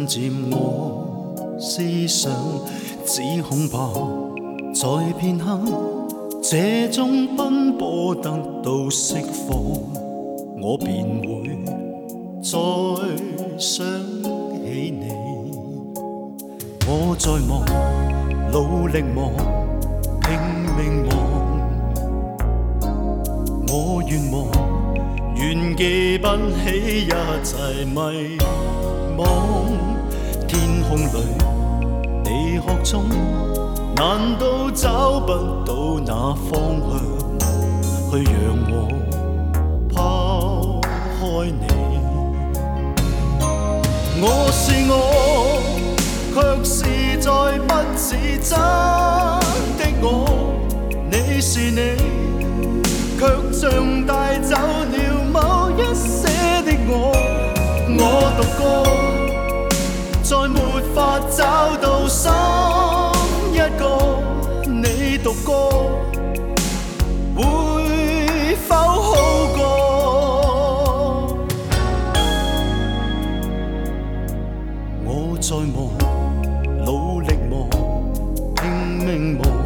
佔我思想，只恐怕在片刻這種奔波得到釋放，我便會再想起你。我在忙，努力忙，拼命忙，我願望願記不起一切迷惘。天空裏地殼中，難道找不到那方向去讓我拋開你？我是我，卻是再不似真的我。你是你，卻像帶走了某一些的我。我獨個，再沒法找到心一個。你獨個，會否好過？我在忙，努力忙，拼命忙，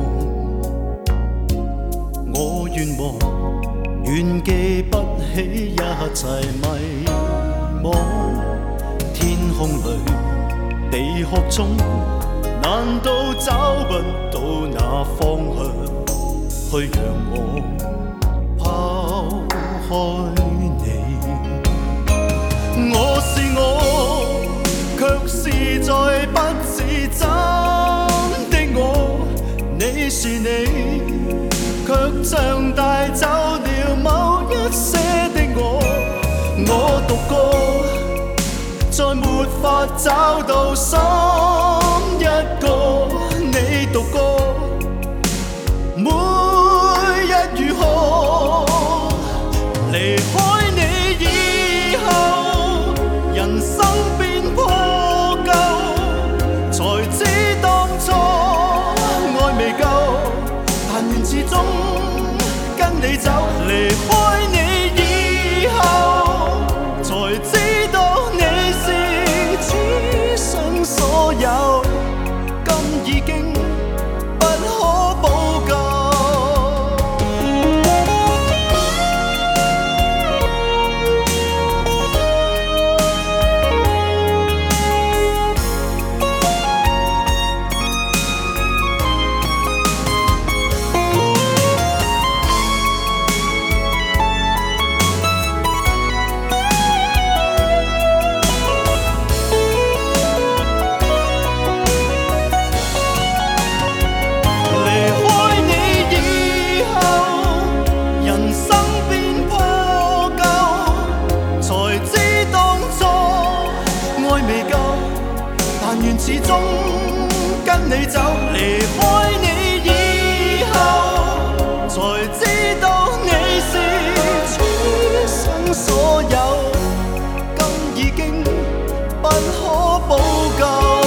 我願望願記不起一切迷惘。天空裏地殼中，難道找不到那方向去讓我拋開你？我是我，卻是再不似真的我。你是你，卻像帶走了某一些的我。我獨個，再沒法找到心一個。你獨個，每日如何？離開你以後，人生變破舊，才知當初愛未夠，但願始終跟你走。離開你以後，才知道你是此生所有，今已經不可補救。始終跟你走，離開你以後，才知道你是此生所有，今已經不可補救。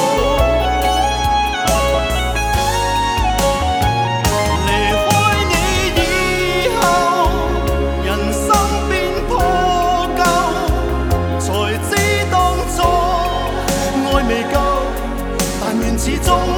離開你以後，人生變破舊，才知當初愛未夠。但願始終